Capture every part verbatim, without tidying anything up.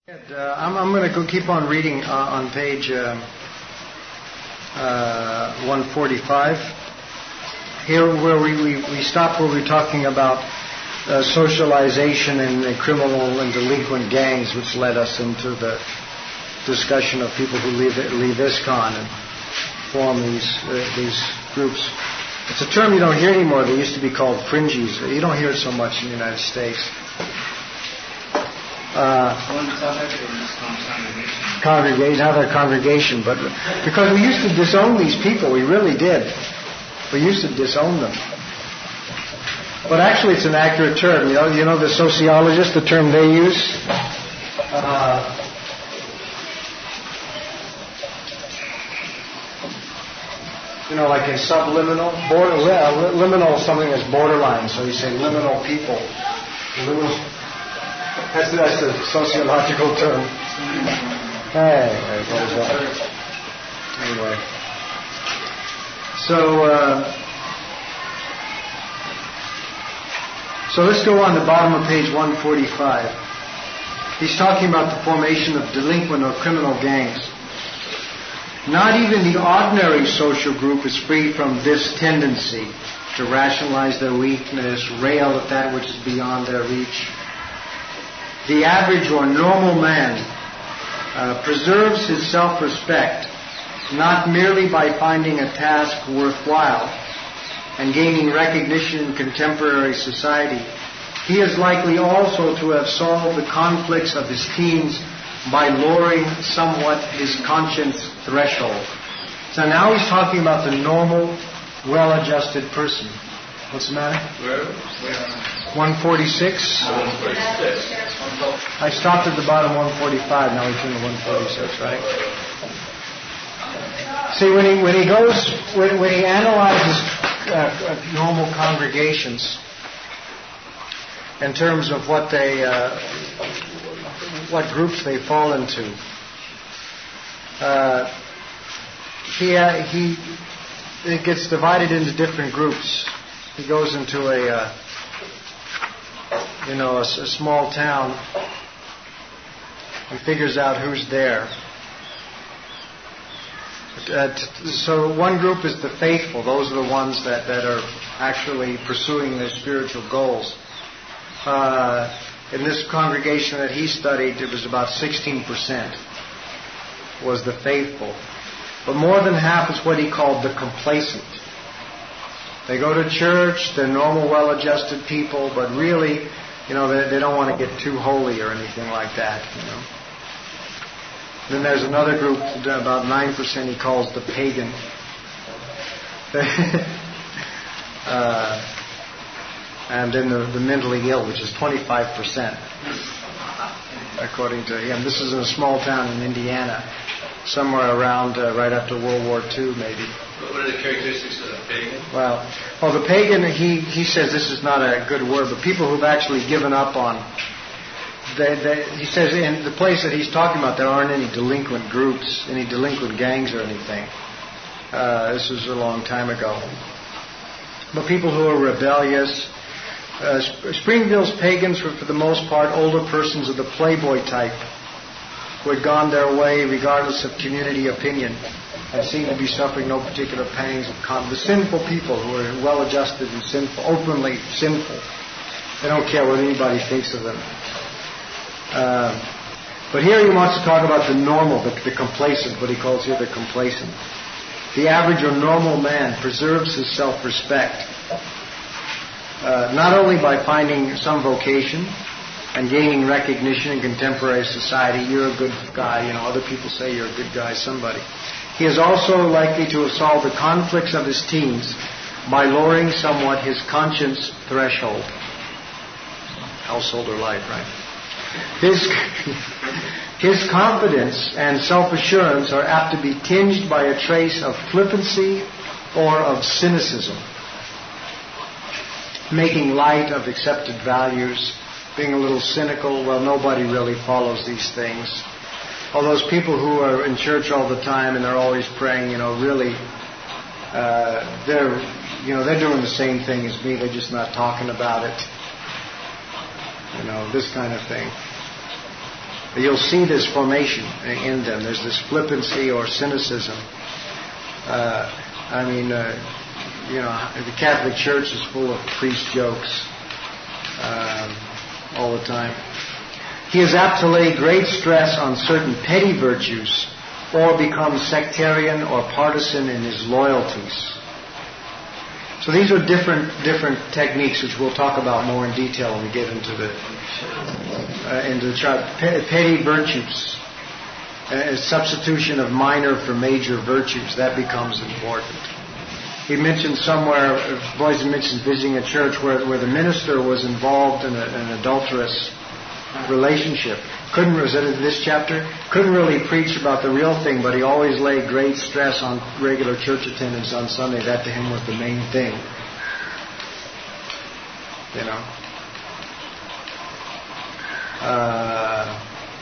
Uh, I'm, I'm going to go keep on reading uh, on page uh, uh, one forty-five. Here, where we, we, we stopped, where we were talking about uh, socialization in the criminal and delinquent gangs, which led us into the discussion of people who leave leave ISKCON and form these uh, these groups. It's a term you don't hear anymore. They used to be called fringies. You don't hear it so much in the United States. Uh, congregation, now they're congregation, but because we used to disown these people, we really did. We used to disown them. But actually, it's an accurate term. You know, you know the sociologists, the term they use. Uh, you know, like in subliminal, border, uh, liminal, something that's borderline. So you say liminal people. Liminal. That's, that's the sociological term. Hey, there it goes up. Anyway. So, uh, so let's go on the bottom of page one forty-five. He's talking about the formation of delinquent or criminal gangs. Not even the ordinary social group is free from this tendency to rationalize their weakness, rail at that which is beyond their reach. The average or normal man uh, preserves his self-respect not merely by finding a task worthwhile and gaining recognition in contemporary society. He is likely also to have solved the conflicts of his teens by lowering somewhat his conscience threshold. So now he's talking about the normal, well-adjusted person. What's the matter? Where? Where? one forty-six. one forty-six. I stopped at the bottom one forty-five. Now we turn to one forty-six, right? See, when he when he goes when when he analyzes uh, normal congregations in terms of what they uh, what groups they fall into, uh, he uh, he it gets divided into different groups. He goes into a, uh, you know, a, a small town. He figures out who's there. Uh, t- so one group is the faithful. Those are the ones that, that are actually pursuing their spiritual goals. Uh, in this congregation that he studied, it was about sixteen percent was the faithful. But more than half is what he called the complacent. They go to church, they're normal, well-adjusted people, but really, you know, they, they don't want to get too holy or anything like that, you know. Then there's another group, about nine percent, he calls the pagan. uh, and then the, the mentally ill, which is twenty-five percent, according to him. This is in a small town in Indiana, somewhere around uh, right after World War Two, maybe. What are the characteristics of the pagan? Well, well, the pagan, he, he says this is not a good word, but people who've actually given up on, they, they, he says in the place that he's talking about, there aren't any delinquent groups, any delinquent gangs or anything. Uh, this was a long time ago. But people who are rebellious. Uh, Springville's pagans were, for the most part, older persons of the playboy type who had gone their way regardless of community opinion and seemed to be suffering no particular pangs of con. The sinful people who are well-adjusted and sinful, openly sinful. They don't care what anybody thinks of them. Uh, but here he wants to talk about the normal, the, the complacent, what he calls here the complacent. The average or normal man preserves his self-respect, uh, not only by finding some vocation and gaining recognition in contemporary society. You're a good guy, you know, other people say you're a good guy, somebody. He is also likely to have solved the conflicts of his teens by lowering somewhat his conscience threshold. Household or life, right? His, his confidence and self-assurance are apt to be tinged by a trace of flippancy or of cynicism, making light of accepted values, being a little cynical. Well, nobody really follows these things. All those people who are in church all the time and they're always praying, you know, really, uh, they're, you know, they're doing the same thing as me. They're just not talking about it. You know, this kind of thing. You'll see this formation in them. There's this flippancy or cynicism. Uh, I mean, uh, you know, the Catholic Church is full of priest jokes um, all the time. He is apt to lay great stress on certain petty virtues or become sectarian or partisan in his loyalties. So these are different different techniques, which we'll talk about more in detail when we get into the uh, into the chart. Petty virtues, a substitution of minor for major virtues, that becomes important. He mentioned somewhere, Boise mentioned visiting a church where where the minister was involved in a, an adulterous relationship. Couldn't, was it in this chapter? Couldn't really preach about the real thing, but he always laid great stress on regular church attendance on Sunday. That to him was the main thing. You know. Uh,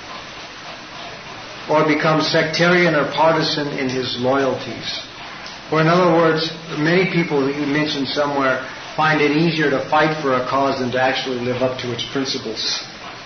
or become sectarian or partisan in his loyalties. Or in other words, many people, he mentioned somewhere, find it easier to fight for a cause than to actually live up to its principles.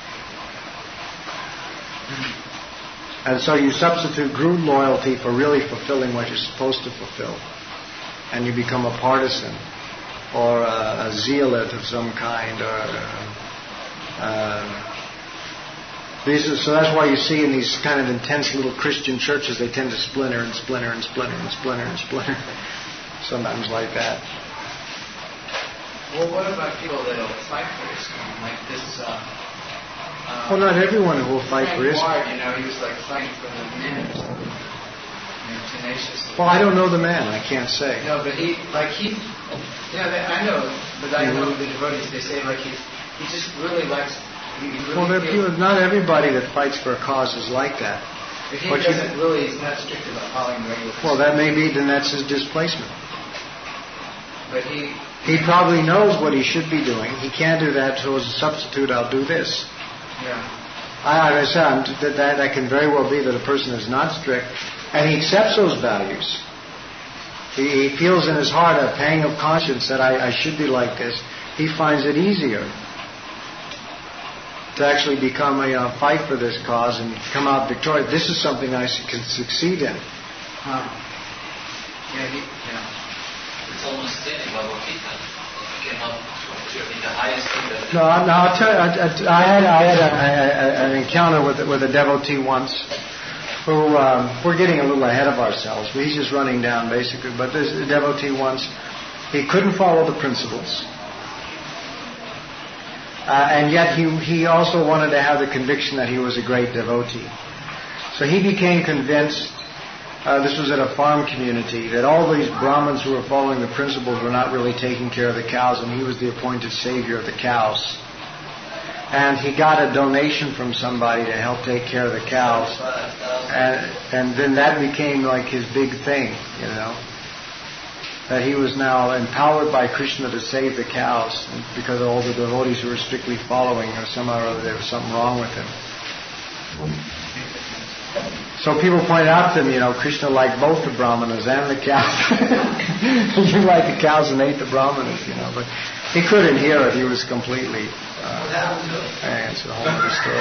And so you substitute group loyalty for really fulfilling what you're supposed to fulfill. And you become a partisan or a, a zealot of some kind. Or uh, uh, these are, so that's why you see in these kind of intense little Christian churches, they tend to splinter and splinter and splinter and splinter and splinter. Sometimes like that. Well, what about people that will fight for Islam? Like this... Uh Um, well, not everyone will fight for Islam. Ward, you know, he was like fighting for the men or something. You know, tenaciously. Well, I don't know the man. I can't say. No, but he, like he, yeah, they, I know, but I know the devotees. They say like he, he just really likes. He really well, there are feels, people, not everybody that fights for a cause is like that. But he but doesn't you, really. He's not strict about following regular. Well, that may be. Then that's his displacement. But he. He probably knows what he should be doing. He can't do that, so as a substitute, I'll do this. Yeah. I, I said that, that that can very well be that a person is not strict, and he accepts those values. He, he feels in his heart a pang of conscience that I, I should be like this. He finds it easier to actually become a uh, fight for this cause and come out victorious. This is something I can succeed in. Huh. Yeah. He, yeah. It's almost in Bhagavad Gita. You cannot be the highest thing that... No, no, I'll tell you, I, I had, I had a, a, an encounter with, with a devotee once who, um, we're getting a little ahead of ourselves, but he's just running down basically, but this devotee once, he couldn't follow the principles. Uh, and yet he, he also wanted to have the conviction that he was a great devotee. So he became convinced, Uh, this was at a farm community, that all these Brahmins who were following the principles were not really taking care of the cows, and he was the appointed savior of the cows. And he got a donation from somebody to help take care of the cows. And, and then that became like his big thing, you know. That he was now empowered by Krishna to save the cows, because all the devotees who were strictly following, or somehow or other there was something wrong with him. So people pointed out to him, you know, Krishna liked both the Brahmanas and the cows. You liked the cows and ate the Brahmanas, you know. But he couldn't hear it. He was completely... Uh, and it's a whole other story.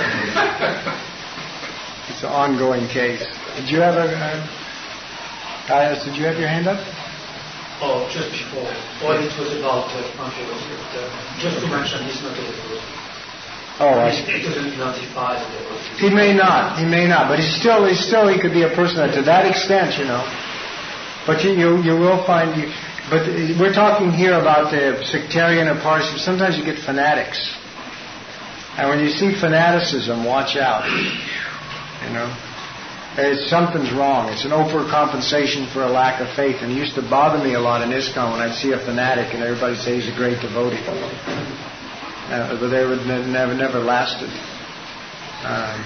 It's an ongoing case. Did you have a... Uh, Gaius, did you have your hand up? Oh, just before. Well, it was about uh, Frankie, was it? Uh, just to mention, he's not a devotee. Oh, I see. It doesn't notify the devotee. He may not. He may not. But he's still, he's still, he could be a person that, to that extent, you know. But you, you, you will find. You, but we're talking here about the sectarian or partisan. Sometimes you get fanatics, and when you see fanaticism, watch out. You know, it's, something's wrong. It's an overcompensation for a lack of faith. And it used to bother me a lot in ISKCON when I'd see a fanatic and everybody say he's a great devotee. Uh, but they would ne- never, never lasted. Um,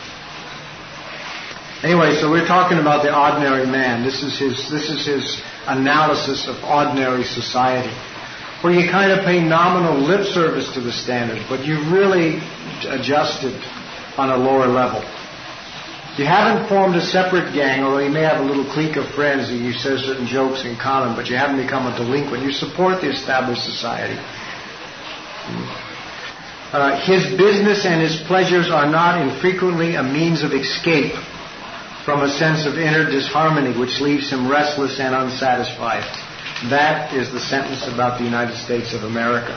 anyway, so we're talking about the ordinary man. This is his. This is his analysis of ordinary society, where you kind of pay nominal lip service to the standards, but you really adjusted on a lower level. You haven't formed a separate gang, although you may have a little clique of friends and you say certain jokes in common, but you haven't become a delinquent. You support the established society. Uh, his business and his pleasures are not infrequently a means of escape from a sense of inner disharmony which leaves him restless and unsatisfied. That is the sentence about the United States of America.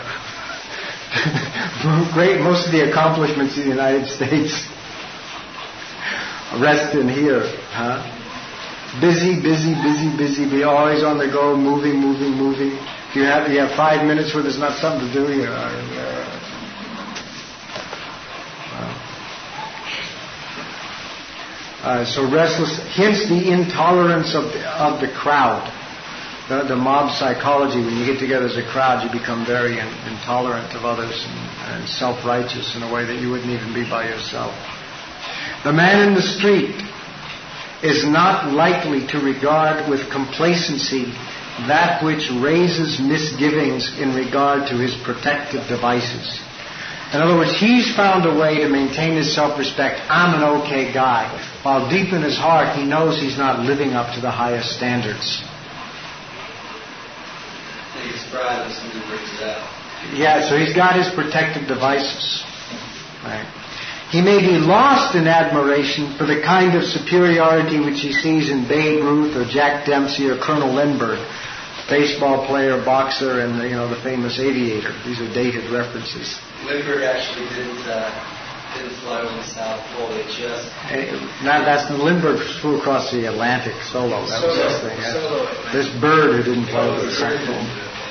Great, most of the accomplishments of the United States rest in here. Huh? Busy, busy, busy, busy. Be always on the go, moving, moving, moving. If you have, you have five minutes where there's not something to do here. Uh, so restless, hence the intolerance of the, of the crowd, the, the mob psychology. When you get together as a crowd, you become very in, intolerant of others and, and self-righteous in a way that you wouldn't even be by yourself. The man in the street is not likely to regard with complacency that which raises misgivings in regard to his protective devices. In other words, he's found a way to maintain his self-respect. I'm an okay guy. While deep in his heart, he knows he's not living up to the highest standards. He's proud of somebody brings it out. Yeah, so he's got his protective devices. Right. He may be lost in admiration for the kind of superiority which he sees in Babe Ruth or Jack Dempsey or Colonel Lindbergh, baseball player, boxer, and you know the famous aviator. These are dated references. Lindbergh actually didn't uh, didn't fly over the South Pole. They just not that's Lindbergh flew across the Atlantic solo. That solo, was his thing. Yeah. Solo. This bird who didn't fly over the South Pole.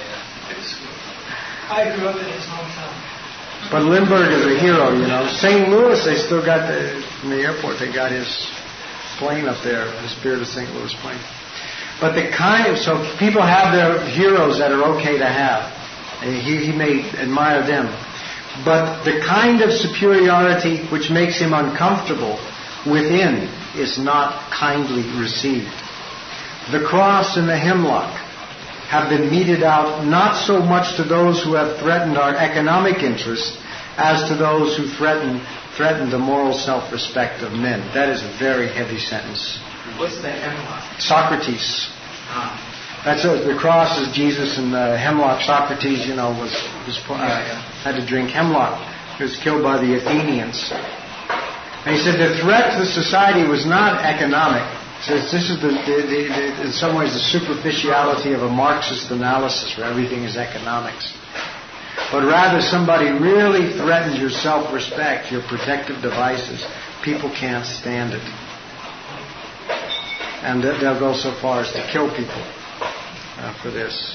I grew up in his hometown. But Lindbergh is a hero, you know. Saint Louis, they still got the in the airport. They got his plane up there, the Spirit of Saint Louis plane. But the kind of so people have their heroes that are okay to have. He, he may admire them. But the kind of superiority which makes him uncomfortable within is not kindly received. The cross and the hemlock have been meted out not so much to those who have threatened our economic interests as to those who threaten threaten the moral self-respect of men. That is a very heavy sentence. What's the hemlock? Socrates. Ah. That's a, the cross is Jesus, and the hemlock. Socrates, you know, was, was uh, yeah, yeah. had to drink hemlock. He was killed by the Athenians. And he said the threat to society was not economic. He says this is the, the, the, the, in some ways the superficiality of a Marxist analysis where everything is economics. But rather somebody really threatens your self-respect, your protective devices. People can't stand it. And they'll go so far as to kill people uh, for this.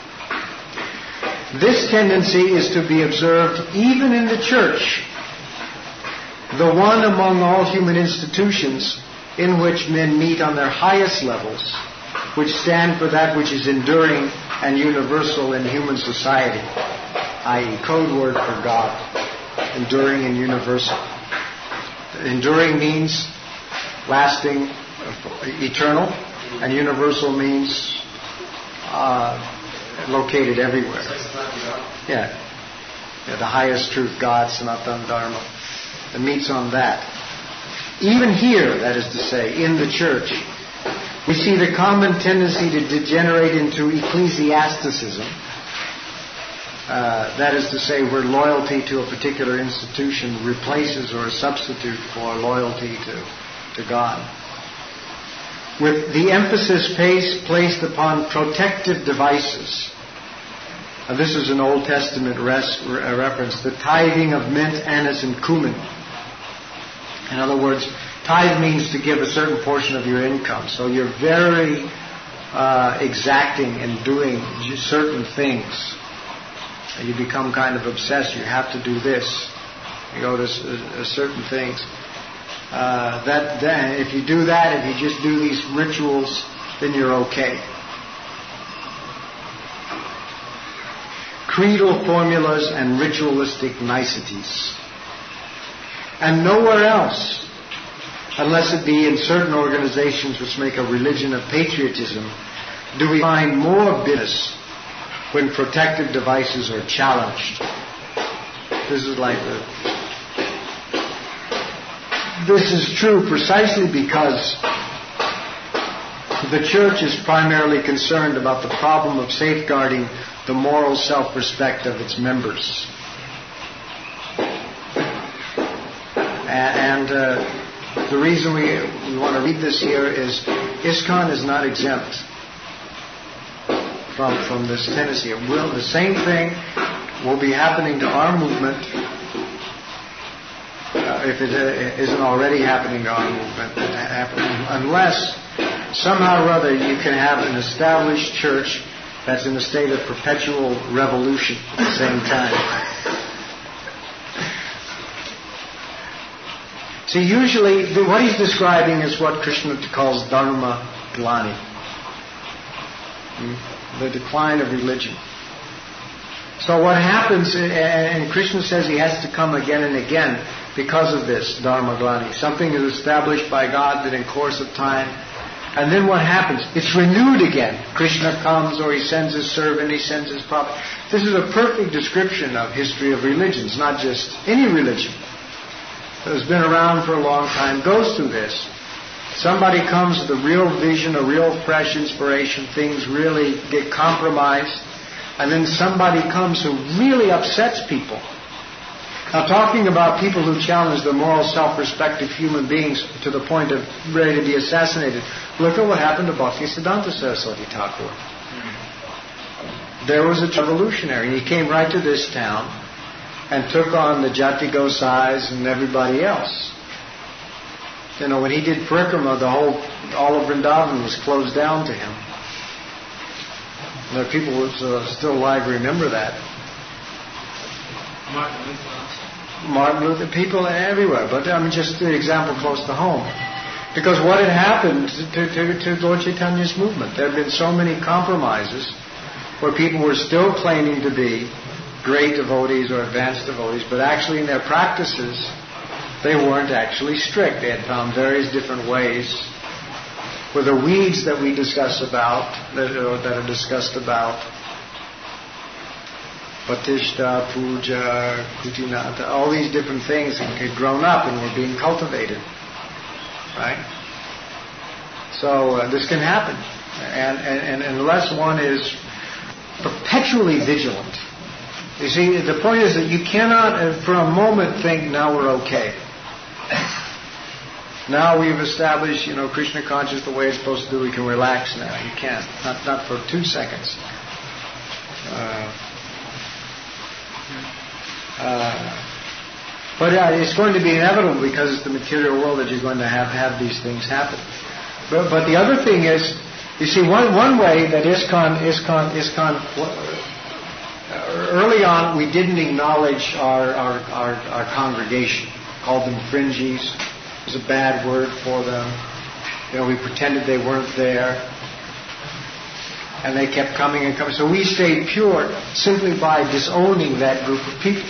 This tendency is to be observed even in the church, the one among all human institutions in which men meet on their highest levels, which stand for that which is enduring and universal in human society, that is code word for God, enduring and universal. Enduring means lasting, eternal, and universal means uh, located everywhere. Yeah. Yeah, the highest truth, God, Sanatana Dharma. It meets on that. Even here, that is to say, in the church, we see the common tendency to degenerate into ecclesiasticism. Uh, that is to say, where loyalty to a particular institution replaces or is substitute for loyalty to, to God. With the emphasis placed upon protective devices. Now, this is an Old Testament res- reference, the tithing of mint, anise, and cumin. In other words, tithe means to give a certain portion of your income. So you're very uh, exacting in doing certain things. You become kind of obsessed. You have to do this. You go to uh, certain things. Uh, that then, if you do that, if you just do these rituals, then you're okay. Creedal formulas and ritualistic niceties. And nowhere else, unless it be in certain organizations which make a religion of patriotism, do we find more bitterness when protective devices are challenged. This is like the... This is true precisely because the church is primarily concerned about the problem of safeguarding the moral self-respect of its members. and uh, the reason we, we want to read this here is ISKCON is not exempt from, from this tendency. It will, the same thing will be happening to our movement uh, if it uh, isn't already happening to our movement, unless somehow or other you can have an established church that's in a state of perpetual revolution at the same time. See, usually what he's describing is what Krishna calls dharma glani, the decline of religion. So what happens, and Krishna says he has to come again and again because of this dharma glani. Something is established by God that in course of time, and then what happens? It's renewed again. Krishna comes, or he sends his servant, he sends his prophet. This is a perfect description of history of religions, not just any religion that has been around for a long time goes through this. Somebody comes with a real vision, a real fresh inspiration, things really get compromised, and then somebody comes who really upsets people. Now, talking about people who challenge the moral self-respect of human beings to the point of ready to be assassinated, look at what happened to Bhaktisiddhanta Saraswati Thakur. There was a revolutionary, and he came right to this town and took on the Jati Gosais and everybody else. You know, when he did Parikrama, the whole, all of Vrindavan was closed down to him. There are people who are still alive who remember that. Martin Luther. Martin Luther, people everywhere. But I mean, just the example close to home. Because what had happened to, to, to Lord Chaitanya's movement, there had been so many compromises where people were still claiming to be great devotees or advanced devotees, but actually in their practices, they weren't actually strict. They had found various different ways. Where the weeds that we discuss about, that are, that are discussed about, Patishta, Puja, Kutinata, all these different things had grown up and were being cultivated. Right? So uh, this can happen. And, and, and unless one is perpetually vigilant. You see, the point is that you cannot uh, for a moment think, now we're okay. Now we've established, you know, Krishna conscious the way it's supposed to do, we can relax now. You can't. Not, not for two seconds. Uh, uh, but uh, it's going to be inevitable because it's the material world that you're going to have, have these things happen. But, but the other thing is, you see, one, one way that ISKCON, ISKCON, ISKCON, early on, we didn't acknowledge our, our, our, our congregation. Called them fringies. It was a bad word for them. You know, we pretended they weren't there. And they kept coming and coming. So we stayed pure simply by disowning that group of people.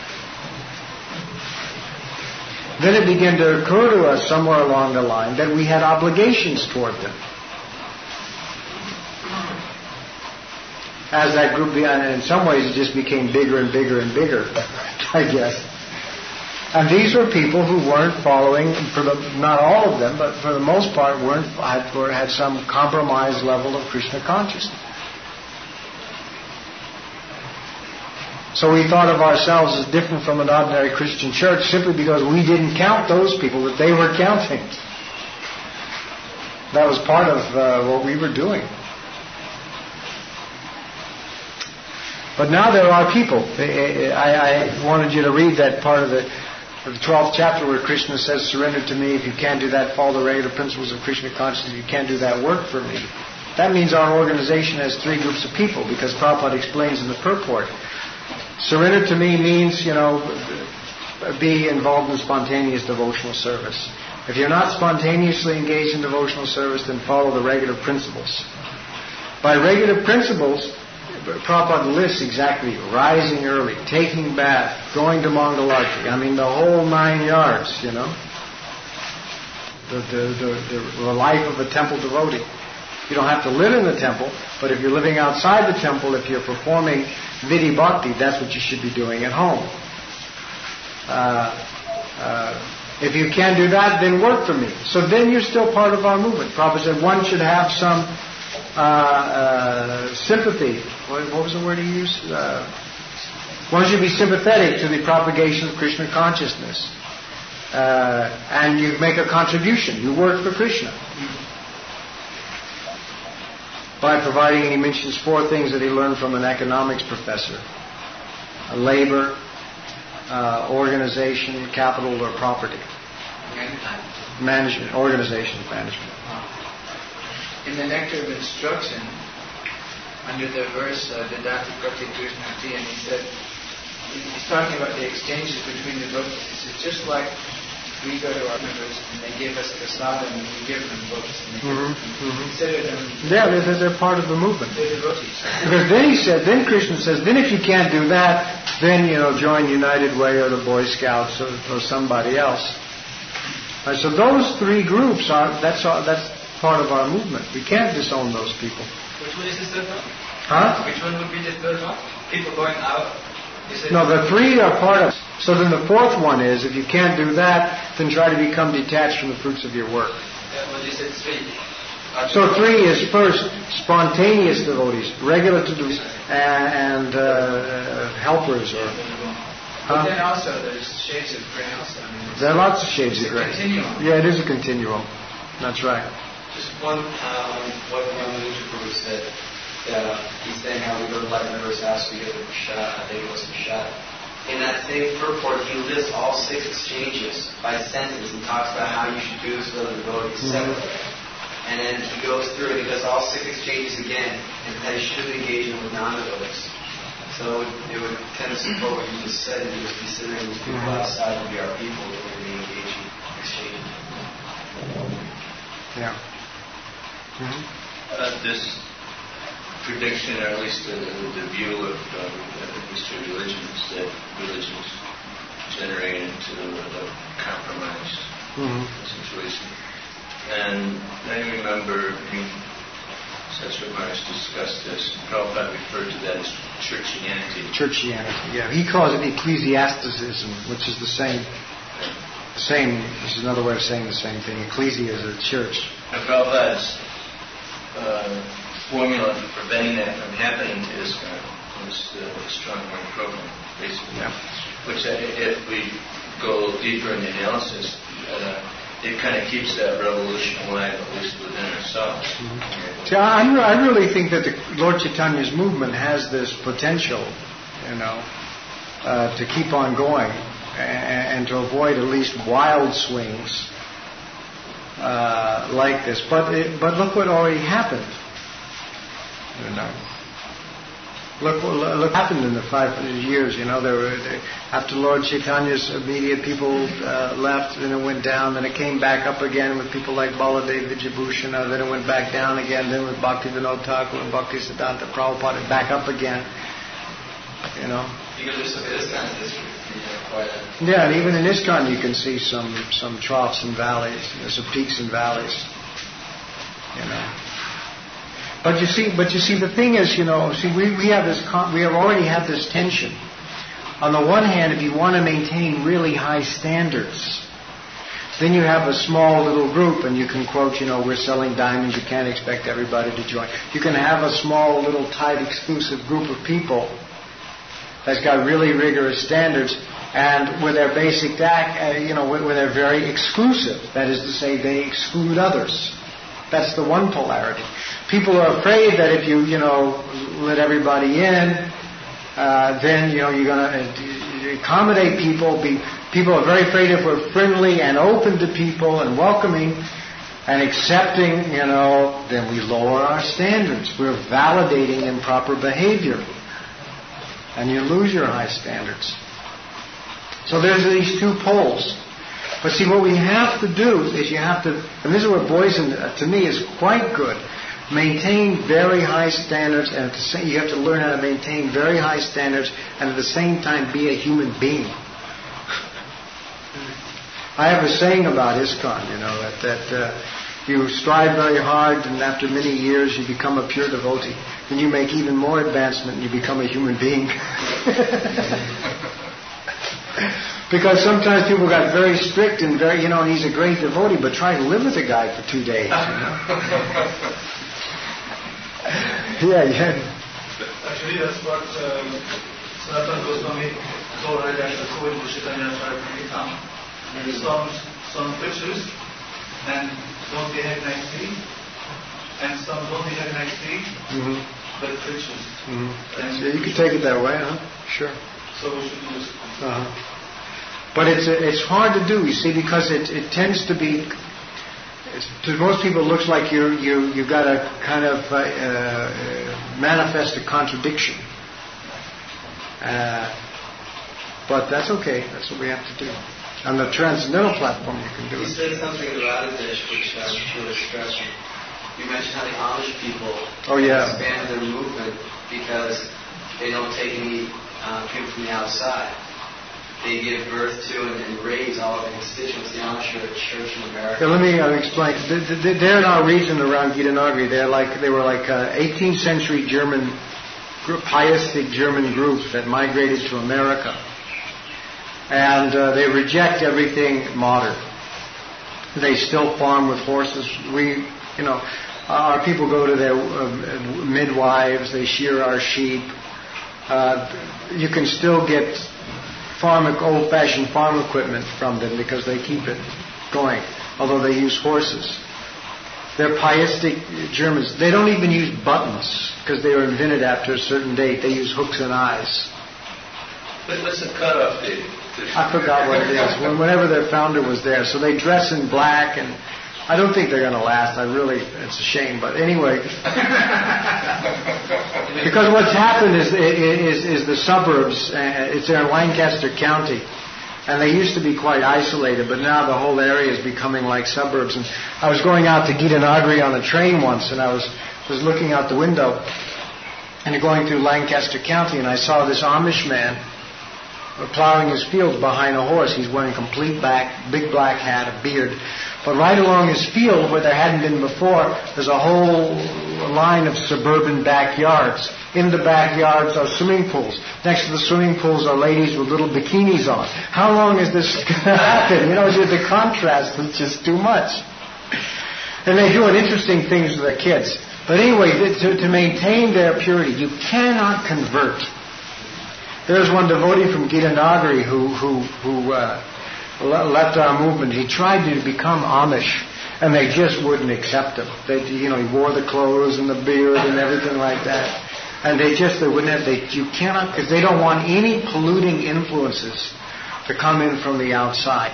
Then it began to occur to us somewhere along the line that we had obligations toward them. As that group, and in some ways it just became bigger and bigger and bigger, I guess. And these were people who weren't following, for the, not all of them, but for the most part, weren't had, were, had some compromised level of Krishna consciousness. So we thought of ourselves as different from an ordinary Christian church simply because we didn't count those people that they were counting. That was part of uh, what we were doing. But now there are people. I, I wanted you to read that part of the, the twelfth chapter where Krishna says, surrender to me. If you can't do that, follow the regular principles of Krishna consciousness. If you can't do that, work for me. That means our organization has three groups of people, because Prabhupada explains in the purport. Surrender to me means, you know, be involved in spontaneous devotional service. If you're not spontaneously engaged in devotional service, then follow the regular principles. By regular principles, Prabhupada lists exactly rising early, taking bath, going to Mangalarti. I mean, the whole nine yards, you know. The, the, the, the life of a temple devotee. You don't have to live in the temple, but if you're living outside the temple, if you're performing Vidhi Bhakti, that's what you should be doing at home. Uh, uh, if you can't do that, then work for me. So then you're still part of our movement. Prabhupada said one should have some uh, uh, sympathy. What, what was the word he used? Uh, one should be sympathetic to the propagation of Krishna consciousness. uh, and you make a contribution. You work for Krishna. By providing, and he mentions four things that he learned from an economics professor: labor, uh, organization, capital, or property. Management, organization, management. In the Nectar of Instruction, under the verse, uh, Dadati Prati Krishnati, and he said, he's talking about the exchanges between the devotees. He says, just like we go to our members and they give us prasadam and we give them books and they Mm-hmm, mm-hmm. consider them. Yeah, they're, they're part of the movement. They're devotees. Because then he said, then Krishna says, then if you can't do that, then, you know, join United Way or the Boy Scouts or, or somebody else. Right, so those three groups are, that's our, that's part of our movement. We can't disown those people. Which one is the third one? Huh? Which one would be the third one? People going out? Is it No, the three are part of. So then the fourth one is, if you can't do that, then try to become detached from the fruits of your work. Yeah, well, you said three. Are So three is first, spontaneous devotees, regular devotees, and, and uh, helpers. Or, But then huh? also there's shades of gray also. I mean, it's- There are lots of shades it's of a gray. continuum. Yeah, it is a continuum. That's right. Just one, um, what Ramanuja Prabhu said, that uh, he's saying how we go to Light Member's house, we get a prashad, I think it was prashad. In that same purport, he lists all six exchanges by sentence and talks about how you should do this with other devotees separately. And then he goes through and he does all six exchanges again, and that he shouldn't engage in with non-devotees. So it would, it would tend to support what you just said, and he was considering these people Mm-hmm. outside to be our people that we're going to engage in exchange. Yeah. Mm-hmm. Uh, this prediction, or at least the, the view of um, Mister Religion, is that religions generate into a compromised Mm-hmm. situation. And I remember hearing Satsuma Maharaj discussed this. Prabhupada referred to that as churchianity. Churchianity. Yeah, he calls it ecclesiasticism, which is the same. Same. This is another way of saying the same thing. Ecclesia is a church. And Prabhupada's uh, formula for preventing that from happening to ISKCON was the strong arm program, basically. Yeah. Which, uh, if we go a little deeper in the analysis, uh, it kind of keeps that revolution alive, at least within ourselves. Mm-hmm. See, I, I'm re- I really think that the Lord Chaitanya's movement has this potential, you know, uh, to keep on going and, and to avoid at least wild swings uh, like this. But it, but look what already happened. You know, look what look what happened in the five hundred years. You know, there were there, after Lord Chaitanya's immediate people uh, left, then it went down. Then it came back up again with people like Baladev Vijayabhushana. Then it went back down again. Then with Bhaktivinoda Thakur and Bhaktisiddhanta Prabhupada, back up again. You know. You can just look at ISKCON's history. You know, quite a, Yeah, and even in ISKCON you can see some some troughs and valleys. There's some peaks and valleys. You know. But you see, but you see, the thing is, you know, see, we, we have this, con- we have already had this tension. On the one hand, if you want to maintain really high standards, then you have a small little group, and you can quote, you know, we're selling diamonds, you can't expect everybody to join. You can have a small little tight exclusive group of people that's got really rigorous standards, and with their basic act, uh, you know, where they're very exclusive. That is to say, they exclude others. That's the one polarity. People are afraid that if you, you know, let everybody in, uh, then, you know, you're going to accommodate people. Be, people are very afraid if we're friendly and open to people and welcoming and accepting, you know, then we lower our standards. We're validating improper behavior. And you lose your high standards. So there's these two poles. But see, what we have to do is you have to, and this is where Boysen, uh, to me, is quite good, maintain very high standards, and at the same, you have to learn how to maintain very high standards and at the same time be a human being. I have a saying about ISKCON, you know, that, that uh, you strive very hard, and after many years you become a pure devotee. Then you make even more advancement and you become a human being. Because sometimes people got very strict and very, you know, and he's a great devotee, but try to live with a guy for two days, you know. yeah, yeah. Actually, that's what um, Sanatana Goswami told right after COVID, Chaitanya started coming down. some some preachers and don't behave nicely, and some don't behave nicely, Mm-hmm. but preachers. Mm-hmm. And Yeah, you can take it that way, huh? Sure. So we should use. Uh-huh. But it's it's hard to do, you see, because it it tends to be. It's, to most people, it looks like you you you got to kind of uh, uh, manifest a contradiction. Uh, but that's okay. That's what we have to do. On the transcendental platform, you can do You it. said something about it, Dish, which um, she was stressing. You mentioned how the Amish people Oh, yeah. expand their movement because they don't take any uh, people from the outside. They give birth to and, and raise all of the constituents. The Amish are a church in America. Yeah, let me uh, explain. Th- th- They're in our region around Gitanagri. They're like they were like uh, eighteenth century German, group, pietistic German group that migrated to America, and uh, they reject everything modern. They still farm with horses. We, you know, our people go to their uh, midwives. They shear our sheep. Uh, you can still get farm, old-fashioned farm equipment from them because they keep it going, although they use horses. They're pietistic Germans. They don't even use buttons because they were invented after a certain date. They use hooks and eyes. But what's the cutoff date? I forgot what it is. When, whenever their founder was there. So they dress in black, and I don't think they're going to last. I really, it's a shame. But anyway, because what's happened is is, is the suburbs. Uh, it's there in Lancaster County, and they used to be quite isolated, but now the whole area is becoming like suburbs. And I was going out to Gitanagri on a train once, and I was was looking out the window and going through Lancaster County, and I saw this Amish man plowing his fields behind a horse. He's wearing complete black, big black hat, a beard. But right along his field, where there hadn't been before, there's a whole line of suburban backyards. In the backyards are swimming pools. Next to the swimming pools are ladies with little bikinis on. How long is this going to happen? You know, the contrast is just too much. And they're doing interesting things with their kids. But anyway, to, to maintain their purity, you cannot convert. There's one devotee from Gitanagri who who who uh, left our movement. He tried to become Amish, and they just wouldn't accept him. They, you know, he wore the clothes and the beard and everything like that, and they just they wouldn't have. They you cannot because they don't want any polluting influences to come in from the outside.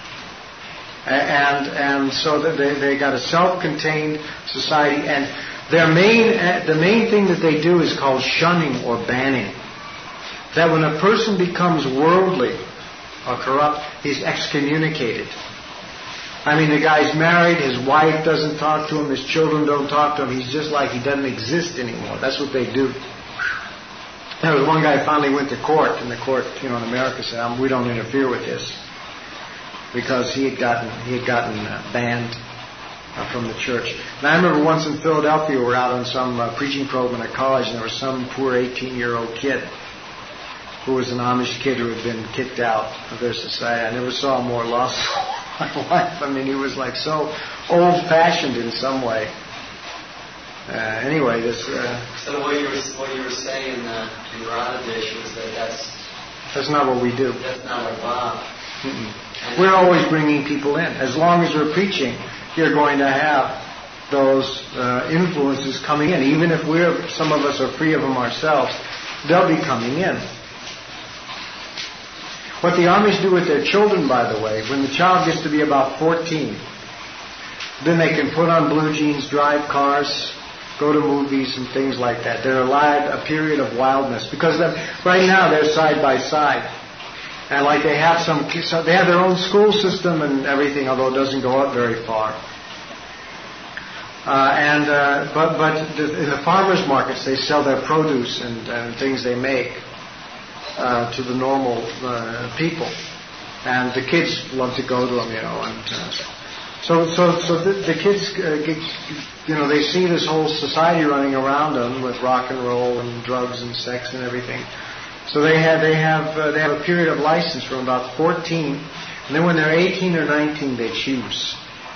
And and so they they got a self-contained society, and their main the main thing that they do is called shunning or banning. That when a person becomes worldly or corrupt, he's excommunicated. I mean, the guy's married, his wife doesn't talk to him, his children don't talk to him, he's just like he doesn't exist anymore. That's what they do. There was one guy finally went to court, and the court, you know, in America said, um, we don't interfere with this. Because he had gotten, he had gotten uh, banned uh, from the church. And I remember once in Philadelphia, we were out on some uh, preaching program at a college, and there was some poor eighteen-year-old kid who was an Amish kid who had been kicked out of their society. I never saw a more lost in my life. I mean, he was like so old-fashioned in some way. Uh, anyway, this. Uh, so what you were what you were saying uh, in Radhadesh was that that's that's not what we do. That's not our Bob. We're always bringing people in. As long as we're preaching, you're going to have those uh, influences coming in. Even if we're some of us are free of them ourselves, they'll be coming in. What the Amish do with their children, by the way, when the child gets to be about fourteen, then they can put on blue jeans, drive cars, go to movies and things like that. They're allowed a period of wildness because right now they're side by side, and like they have some, so they have their own school system and everything, although it doesn't go up very far. Uh, and uh, but but the, in the farmers markets they sell their produce and, and things they make. Uh, to the normal uh, people, and the kids love to go to them, you know. And uh, so, so, so the, the kids, uh, get, you know, they see this whole society running around them with rock and roll and drugs and sex and everything. So they have, they have, uh, they have a period of license from about fourteen, and then when they're eighteen or nineteen, they choose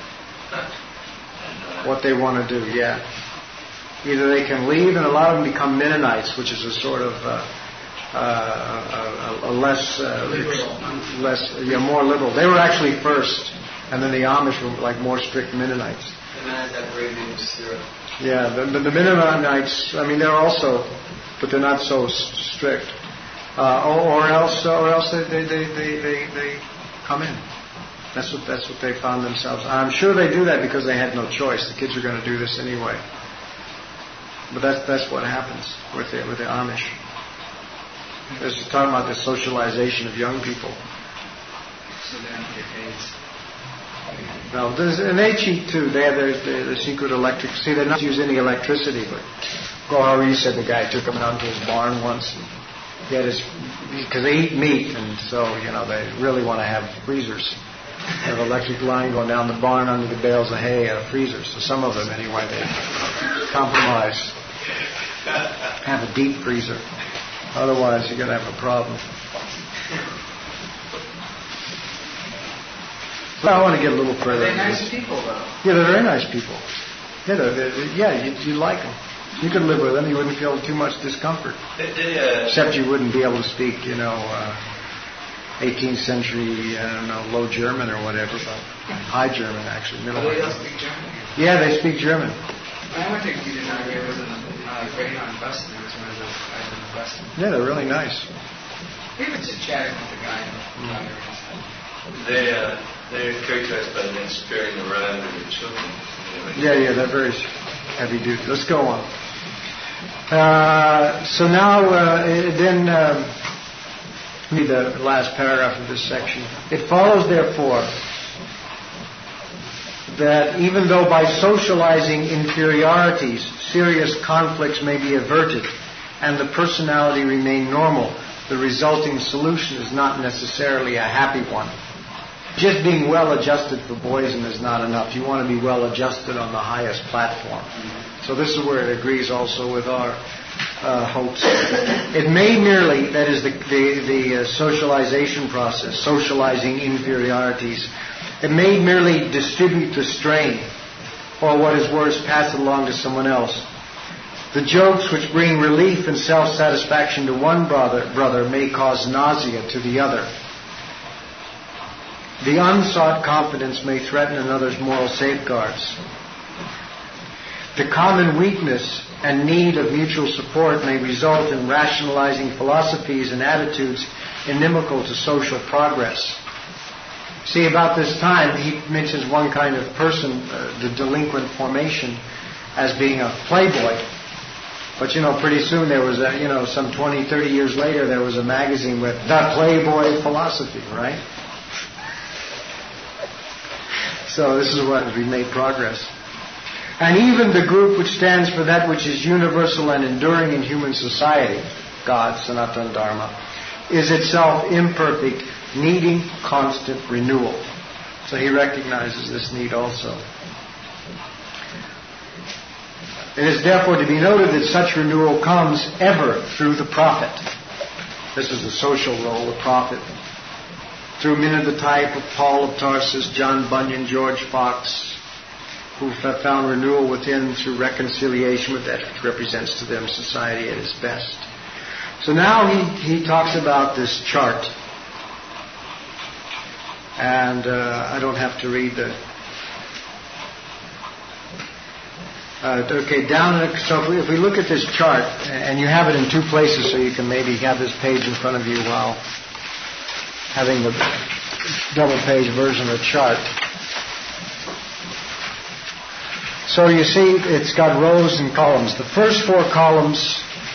what they want to do. Yeah, either they can leave, and a lot of them become Mennonites, which is a sort of uh, uh, a, a less, uh, less, yeah, more liberal. They were actually first, and then the Amish were like more strict Mennonites. The Mennonites have great names, zero. Yeah, the, the, the Mennonites, I mean, they're also, but they're not so s- strict. Uh, or, or else, or else they, they, they, they, they, they come in. That's what that's what they found themselves. I'm sure they do that because they had no choice. The kids are going to do this anyway. But that's that's what happens with the with the Amish. This is talking about the socialization of young people. So they don't get AIDS. No, there's, and they cheat too. They have their, their, their secret electric. See, they don't use any electricity. But well, you said the guy took them out to his barn once. And he had his because they eat meat, and so you know they really want to have freezers. They have electric line going down the barn under the bales of hay and a freezer. So some of them, anyway, they compromise. Have a deep freezer. Otherwise, you're going to have a problem. Well, I want to get a little further. They're nice people, though. Yeah, they're very nice people. Yeah, they're, they're, yeah, you, you like them. You could live with them. You wouldn't feel too much discomfort. They, they, uh, Except you wouldn't be able to speak, you know, uh, eighteenth century, I don't know, Low German or whatever, but High German, actually. Middle Oh, they High all speak German? Yeah, they speak German. I went to Kitanaga. It was in a uh, Greyhound bus. There was one of those guys in the bus. Yeah, they're really nice. We were just chatting with the guy in the driver and stuff. they, uh, they're characterized by them sparing the rod of their children. Yeah, yeah, they're very heavy duty. Let's go on. Uh, so now, uh, then, um, read the last paragraph of this section. It follows, therefore, that even though by socializing inferiorities, serious conflicts may be averted and the personality remain normal, the resulting solution is not necessarily a happy one. Just being well adjusted for Boysen is not enough. You want to be well adjusted on the highest platform. So this is where it agrees also with our uh, hopes. It may merely, that is the, the, the uh, socialization process, socializing inferiorities, it may merely distribute the strain, or what is worse, pass it along to someone else. The jokes which bring relief and self-satisfaction to one brother, brother may cause nausea to the other. The unsought confidence may threaten another's moral safeguards. The common weakness and need of mutual support may result in rationalizing philosophies and attitudes inimical to social progress. See, about this time, he mentions one kind of person, uh, the delinquent formation, as being a playboy. But, you know, pretty soon there was a, you know, some twenty, thirty years later, there was a magazine with The Playboy Philosophy, right? So this is what we made progress. And even the group which stands for that which is universal and enduring in human society, God, Sanatana Dharma, is itself imperfect, needing constant renewal. So he recognizes this need also. It is therefore to be noted that such renewal comes ever through the prophet. This is the social role of the prophet. Through men of the type of Paul of Tarsus, John Bunyan, George Fox, who have found renewal within through reconciliation with that which represents to them society at its best. So now he, he talks about this chart. And uh, I don't have to read the... Uh, okay, down in, so if we, if we look at this chart, and you have it in two places so you can maybe have this page in front of you while having the double page version of the chart. So you see it's got rows and columns. The first four columns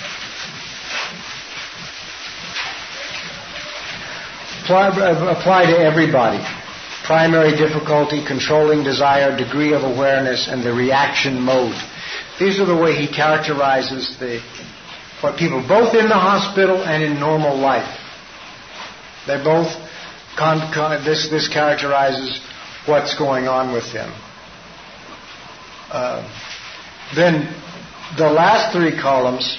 apply, apply to everybody. Primary difficulty, controlling desire, degree of awareness, and the reaction mode. These are the way he characterizes the what people, both in the hospital and in normal life. They both, con, con, this, this characterizes what's going on with them. Uh, then the last three columns,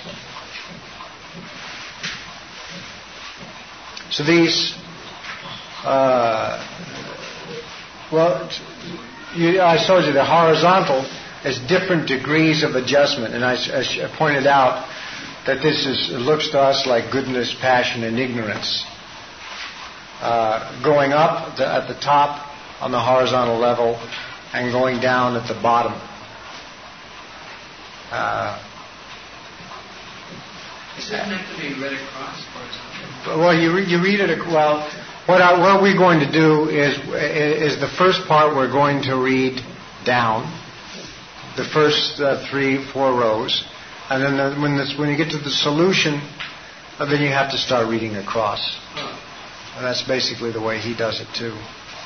so these, uh, well, you, I told you the horizontal is different degrees of adjustment, and I, I pointed out that this is, it looks to us like goodness, passion, and ignorance. Uh, going up the, at the top on the horizontal level and going down at the bottom. Uh, Is that meant to be read across horizontally? well, you, re- you read it, well, what, I, what we're going to do is, is the first part we're going to read down, the first uh, three, four rows, and then the, when, this, when you get to the solution, uh, then you have to start reading across. Oh. And that's basically the way he does it too.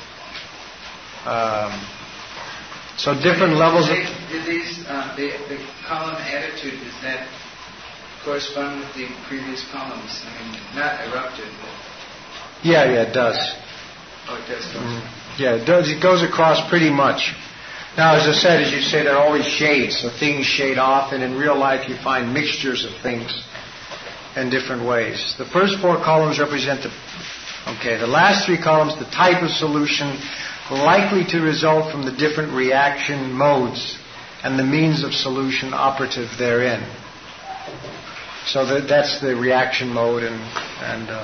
Um, so different levels Did, of... they, did these, uh, the, the column attitude, does that correspond with the previous columns? I mean, not erupted, but... Yeah, yeah, it does. Oh, it does. Mm-hmm. Yeah, it does. It goes across pretty much. Now, as I said, as you say, there are always shades, so things shade off, and in real life you find mixtures of things in different ways. The first four columns represent the... Okay, the last three columns, the type of solution likely to result from the different reaction modes and the means of solution operative therein. So that, that's the reaction mode and... and uh,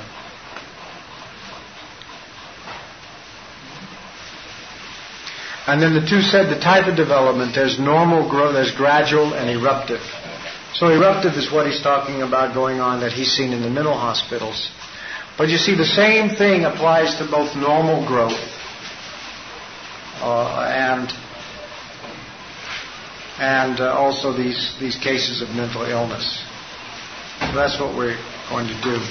And then the two said the type of development, there's normal growth, there's gradual and eruptive. So eruptive is what he's talking about going on that he's seen in the mental hospitals. But you see, the same thing applies to both normal growth uh, and and uh, also these, these cases of mental illness. So that's what we're going to do.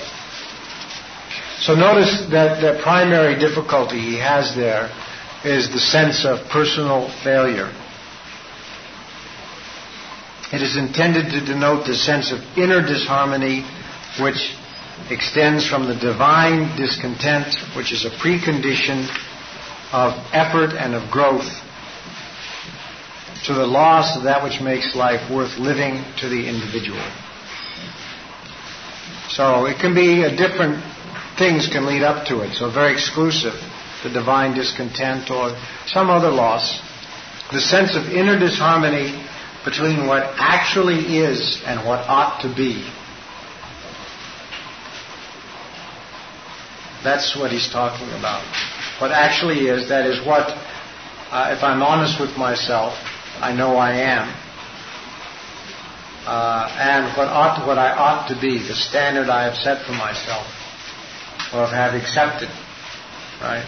So notice that the primary difficulty he has there is the sense of personal failure. It is intended to denote the sense of inner disharmony which extends from the divine discontent, which is a precondition of effort and of growth, to the loss of that which makes life worth living to the individual. So it can be a different things can lead up to it, so very exclusive. The divine discontent or some other loss, the sense of inner disharmony between what actually is and what ought to be. That's what he's talking about. What actually is, that is what, uh, if I'm honest with myself, I know I am. Uh, and what ought, what I ought to be, the standard I have set for myself, or have accepted, right?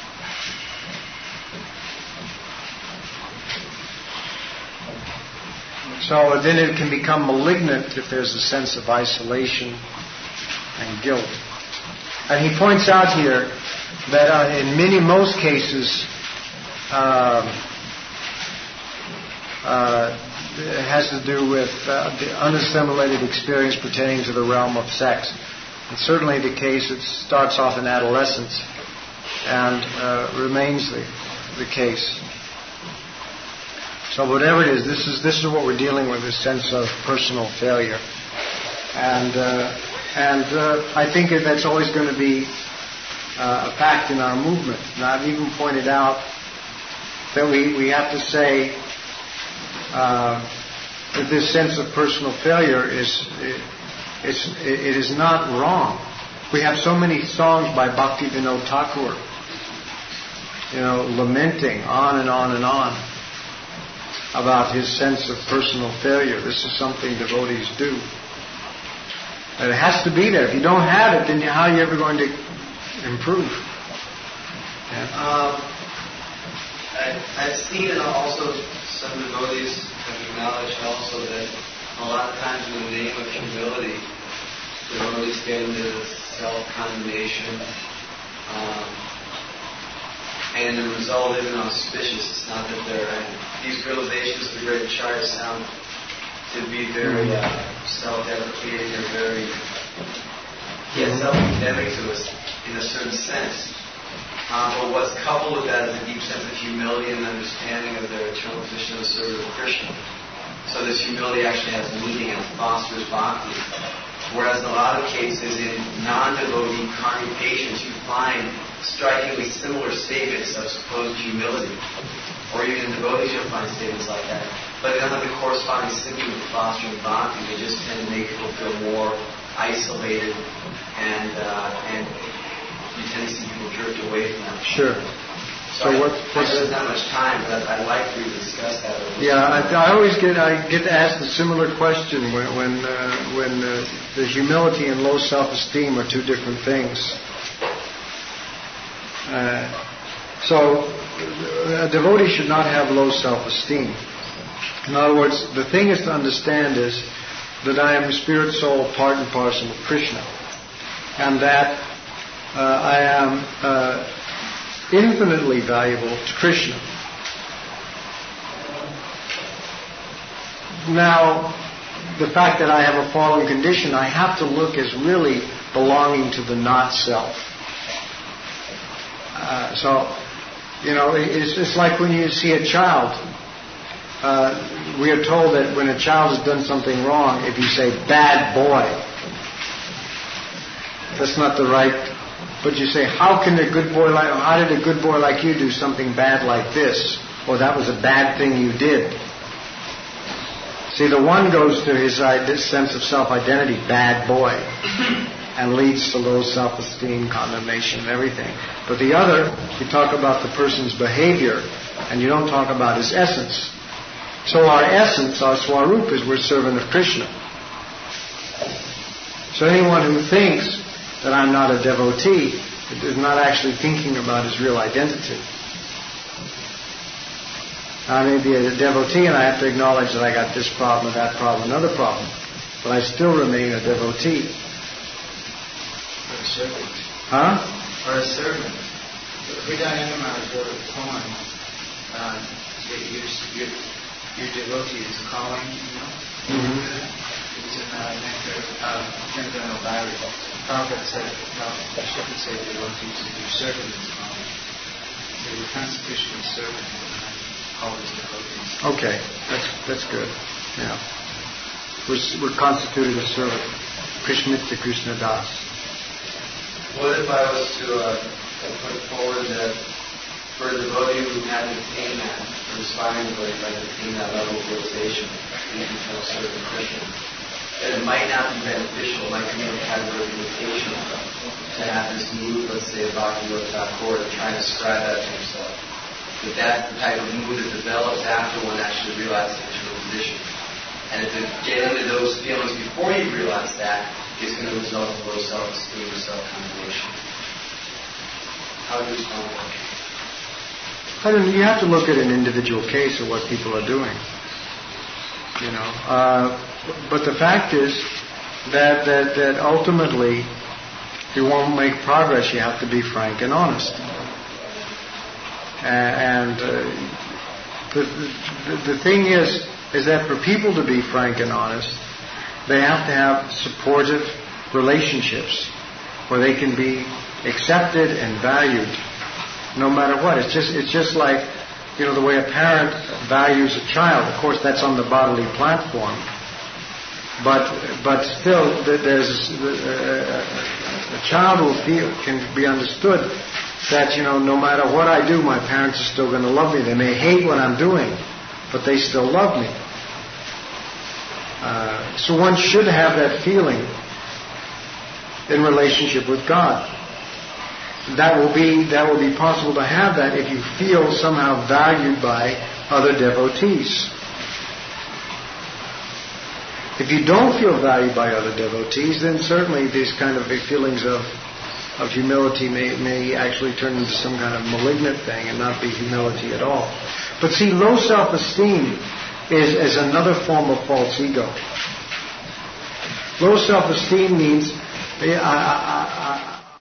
So then it can become malignant if there's a sense of isolation and guilt. And he points out here that uh, in many, most cases, uh, uh, it has to do with uh, the unassimilated experience pertaining to the realm of sex. It's certainly the case. It starts off in adolescence and uh, remains the, the case. So whatever it is, this is this is what we're dealing with, this sense of personal failure. And uh, and uh, I think that that's always going to be uh, a fact in our movement. And I've even pointed out that we, we have to say uh, that this sense of personal failure is it, it's, it is not wrong. We have so many songs by Bhaktivinoda Thakur, you know, lamenting on and on and on about his sense of personal failure. This is something devotees do. And it has to be there. If you don't have it, then how are you ever going to improve? Yeah. Um, I, I've seen and also some devotees have acknowledged also that a lot of times in the name of humility, devotees get into self-condemnation. Um, And the result isn't auspicious. It's not that they're... These realizations of the great Acharya sound to be very uh, self-deprecating or very... Yeah, self-condemning to us in a certain sense. Uh, but what's coupled with that is a deep sense of humility and understanding of their eternal position of the servant of Krishna. So this humility actually has meaning and fosters bhakti. Whereas in a lot of cases in non-devotee karmic patients, you find strikingly similar statements of supposed humility. Or even in devotees, you'll find statements like that. but they don't have the corresponding symptom of fostering bhakti. They just tend to make people feel more isolated, and uh, and you tend to see people drift away from them. Sure. So, so what? What's, I don't have much time, but I'd like for you to discuss that. Yeah, I, I always get I get asked a similar question when when uh, when uh, the humility and low self-esteem are two different things. Uh, so a devotee should not have low self-esteem. In other words, the thing is to understand is that I am a spirit soul, part and parcel of Krishna, and that uh, I am uh, infinitely valuable to Krishna. Now, the fact that I have a fallen condition, I have to look as really belonging to the not self. Uh, so, you know, it's, it's like when you see a child. Uh, we are told that when a child has done something wrong, if you say, bad boy, that's not the right. But you say, how can a good boy like, how did a good boy like you do something bad like this? Or that was a bad thing you did. See, the one goes to his this sense of self-identity, bad boy, and leads to low self-esteem, condemnation, and everything. But the other, you talk about the person's behavior, and you don't talk about his essence. So our essence, our swarup, is we're servant of Krishna. So anyone who thinks that I'm not a devotee is not actually thinking about his real identity. I may be a devotee and I have to acknowledge that I got this problem, that problem, another problem. But I still remain a devotee. Or a servant. Huh? Or a servant. Hridayana Maharaj wrote a poem. Um, your, your, your devotee is calling, you know? Mm-hmm. It was in uh, Nectar of Chandana Bhari. Prabhupada said, no, you shouldn't say devotees, your servant is calling. So your constitutional servant is called as devotees. Okay, that's that's good. Yeah. We're, we're constituted a servant. Krishna to Krishna Das. What if I was to uh, put forward that for a devotee who hadn't attained that, or aspiring devotee who hadn't attained that level of realization, you can serve the Krishna, that it might not be beneficial, it might come in a category of limitation to have this mood, let's say, of Bhaktivinoda Thakur, to try and ascribe that to himself. That that's the type of mood that develops after one actually realizes the true condition. And if it get into those feelings before you realize that, it's going to result in low self-esteem or self-condemnation. How do you respond to that? I don't, you have to look at an individual case of what people are doing. You know, uh, but the fact is that, that that ultimately, if you want to make progress, you have to be frank and honest. And uh, the, the the thing is, is that for people to be frank and honest, they have to have supportive relationships where they can be accepted and valued, no matter what. It's just it's just like, you know, the way a parent values a child. Of course, that's on the bodily platform. But but still, there's a, a child will feel can be understood that, you know, no matter what I do, my parents are still going to love me. They may hate what I'm doing, but they still love me. Uh, so one should have that feeling in relationship with God. That will be that will be possible to have that if you feel somehow valued by other devotees. If you don't feel valued by other devotees, then certainly these kind of feelings of of humility may may actually turn into some kind of malignant thing and not be humility at all. But see, low self-esteem is, is another form of false ego. Low self-esteem means I, I, I,